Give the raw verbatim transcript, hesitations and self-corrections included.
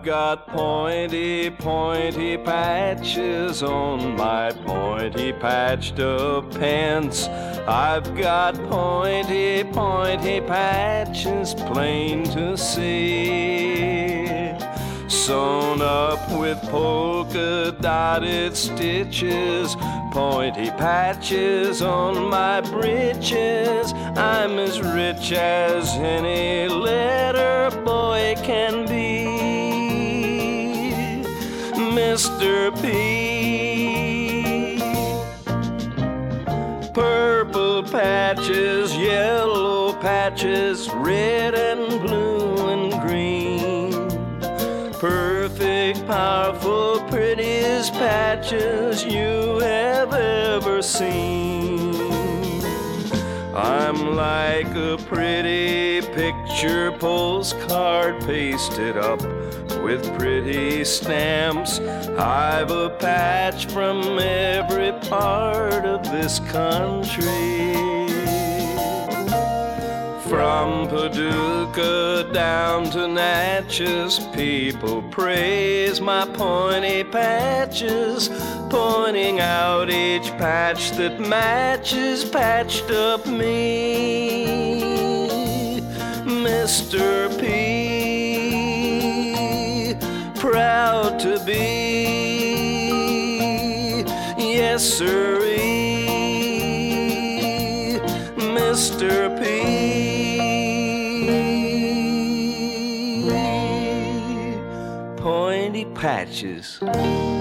got pointy, pointy patches on my pointy patched up pants. I've got pointy, pointy patches plain to see, sewn up with polka dotted stitches, pointy patches on my breeches. I'm as rich as any letter boy can be, Mister P. Purple patches, yellow patches, red and blue and green, perfect, powerful, prettiest patches you have ever seen. I'm like a pretty picture postcard pasted up with pretty stamps. I've a patch from every part of this country, from Paducah down to Natchez. People praise my pointy patches, pointing out each patch that matches patched up me, Mister P. Proud to be, yes sirree, Mister P. Pointy patches.